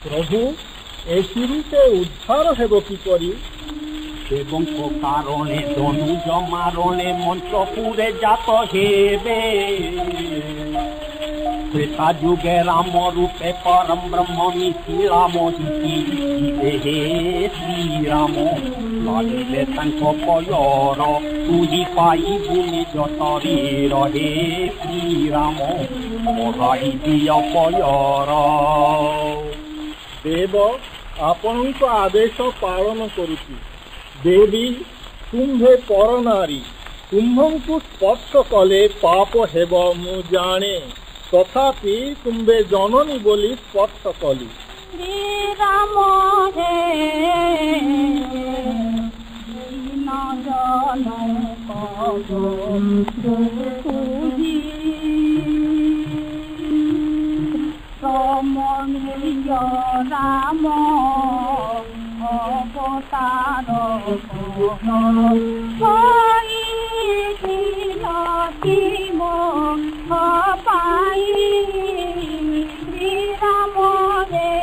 ପ୍ରଭୁ ଏଥିରୁ ସେ ଉଦ୍ଧାର ହେବ କିପରି? ଦେବଙ୍କ କାରଣେ ଧନୁଜ ମାରଣେ ମଞ୍ଚପୁରେ ଜାତ ହେବେ। ତ୍ରେତା ଯୁଗେ ରାମ ରୂପେ ପରମ ବ୍ରହ୍ମ ମିଶି ରାମ ଜିତିବେ ହେ ଶ୍ରୀରାମ। ଲଢ଼ିଲେ ତାଙ୍କ ପୟର ତୁହି ପାଇବୁ ନିଜ ଶରୀର ହେ ଶ୍ରୀରାମ। ବଢ଼ାଇ ଦିଅ ପୟର। ଦେବ ଆପଣଙ୍କ ଆଦେଶ ପାଳନ କରୁଛି। ଦେବୀ ତୁମ୍ଭେ ପରନାରୀ, ତୁମ୍ଭଙ୍କୁ ସ୍ପର୍ଶ କଲେ ପାପ ହେବ ମୁଁ ଜାଣେ, ତଥାପି ତୁମ୍ଭେ ଜନନୀ ବୋଲି ସ୍ପର୍ଶ କଲି। ଶ୍ରୀରାମ ହେ ରାମ অবতার পাই শ্রীরাম রে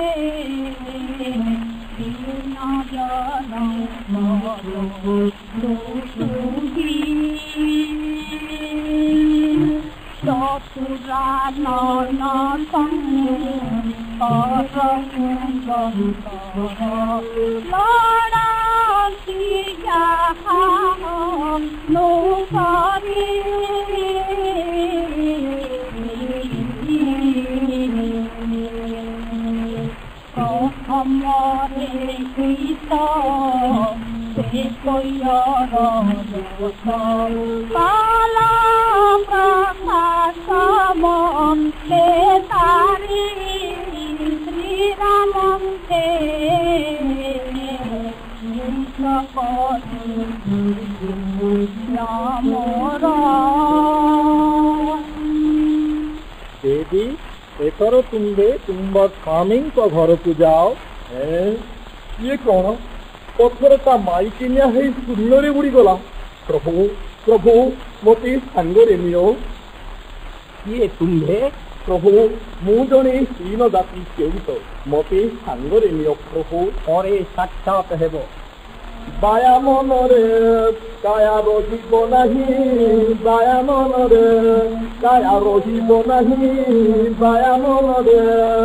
देवी एथर तुम्भे तुम स्वामी घर को जाओ। ये कौन पथर ता माइकिनिया है शून्य उड़ी गला। प्रभु प्रभु मते सांगरे नियो। ये तुम्भे प्रभु मु जने हीन जाति केउत मते सांगरे नियो। प्रभु परे साक्षात हेबो। बाया मनरे काया रहिब नाही, बाया मनरे काया रहिब नाही, बाया मनरे।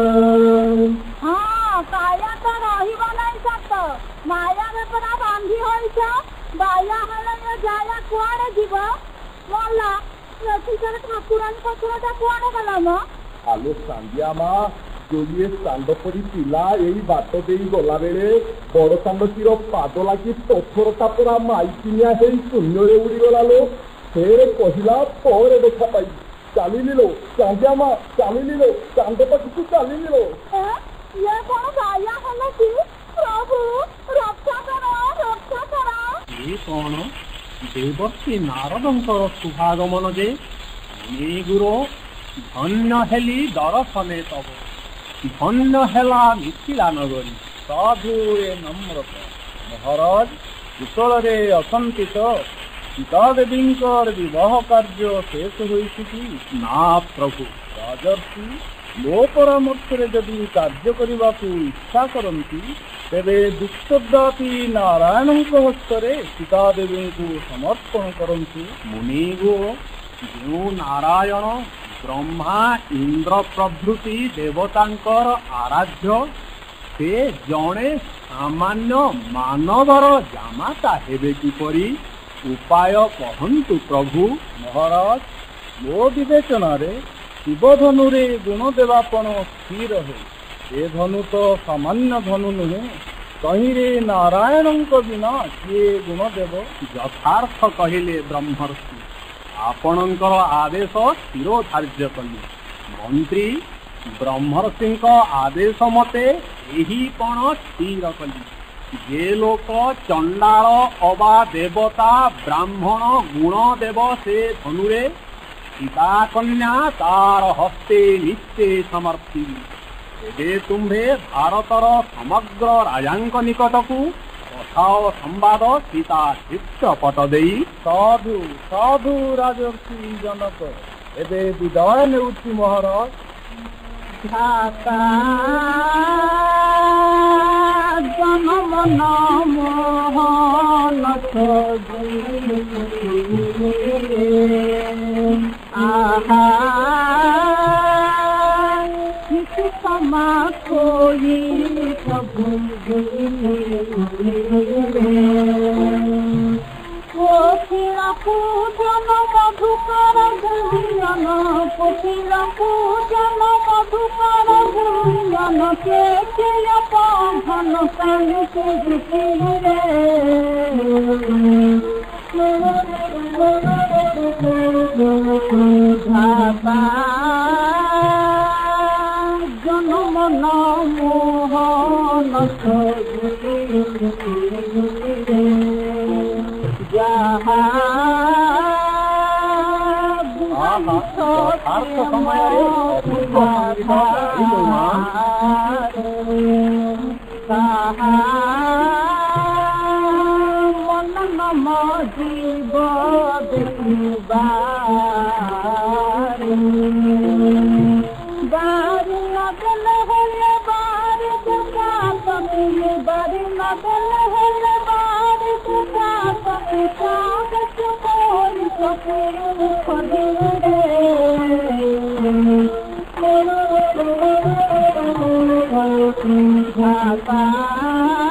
हाँ काया तो रहिब नाही सत, माया में परा बांधी होइछ। बाया हले ये जाया कुआडे जीव मोला रति कर ठाकुरान पछरटा कुआडे गला म। आलो सांदिया मा जोलिए सांड परी पिला एई बात देई गला बेले बड़ सांडकीर पाद लागी पथरटा पूरा माइकिनिया है शून्य उड़ी गला लो। फेर कहिला परे देखा पाई चाली लो सांदिया मा चाली लो सांड पाखु चाली लो। ये कौन गाया हले की? प्रभु रक्षा करो रक्षा करो। ये कौन देवर्षि नारदंकर शुभागमन जे गुरु धन्य हेली दर्शने तब धन्य हेला मिथिला नगरी साधुरे नम्रत। महाराज कुशलरे असंति सीता देवींकर विवाह कार्य शेष होइछि ना प्रभु? राजर्षि मो परामर्श जदि कार्य करने को इच्छा करती तेरे दुष्टदापी नारायण हस्तरे सीता देवी को समर्पण करती। मुनिगो जो नारायण ब्रह्मा इंद्र प्रभृति देवतांकर आराध्य से जड़े सामान्य मानवर जामाता हेबे किपरि उपाय कहतु प्रभु। महाराज मो विवेचन शिवधनुरे गुण देवापण स्थिर है। ए धनु तो सामान्य धनु नुहे, कहीं रे नारायण बिना किए गुण देव। यथार्थ कहले ब्रह्मर्षि आपणकर आदेश शिरोधार्य कली। मंत्री ब्रह्मर्षि आदेश मते यही पण स्थिर कली। जे लोक चंडाल अबा देवता ब्राह्मण गुण देव से धनुरे सीता कन्या तार हस्ते नित्य समर्थी। एबे तुम्भे भारतर समग्र राजांक निकट को कथाओ संवाद सीता चित्रपट देई। साधु साधु राजर्षि जनक एबे विदाय नेउछि महाराज। ढाका कोई प्रभु पोथिला पूजन मधुकर गुंजन पोथिला पूजन मधुकर गुंजन के पावन संग रे जनम मोहन मन नम जीव बारी न दिल है बारी दुका पति बारी न दिल है बारी दुका पति चाँद चुकोरी चुकोरी खड़े रे